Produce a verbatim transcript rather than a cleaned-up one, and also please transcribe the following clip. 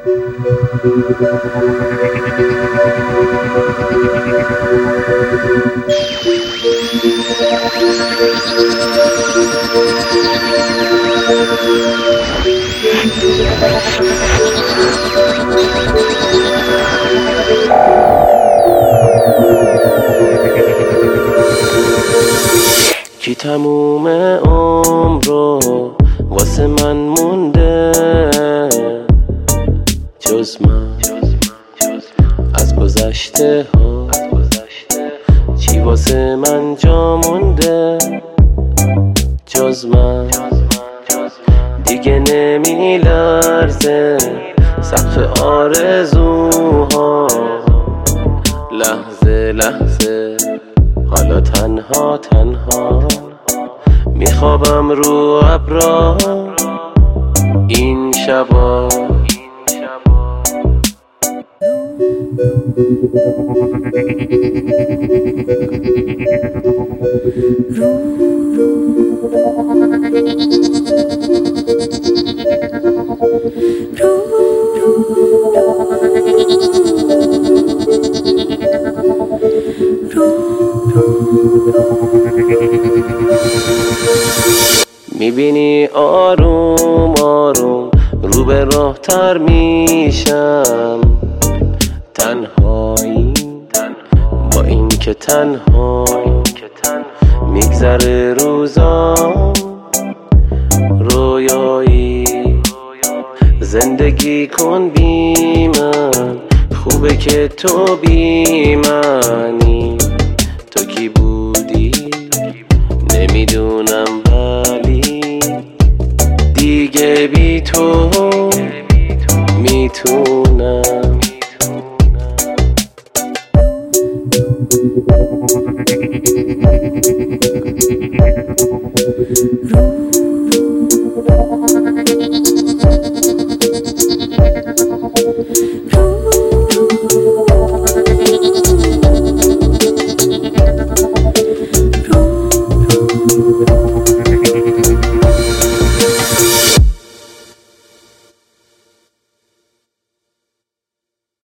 کی تموم عمر رو واسه من مونده جز من از گذشته ها، چی واسه من جا مونده جز من؟ دیگه نمی لرزه سقف آرزوها، لحظه لحظه حالا تنها تنها میخوابم رو ابرا این شبا. میبینی آروم آروم رو به راه تر میشم، تنهایی با این که تنها میگذره روزام، رویایی زندگی کن بی من، خوبه که تو بی منی. تو کی بودی نمیدونم ولی دیگه بی تو میتونم.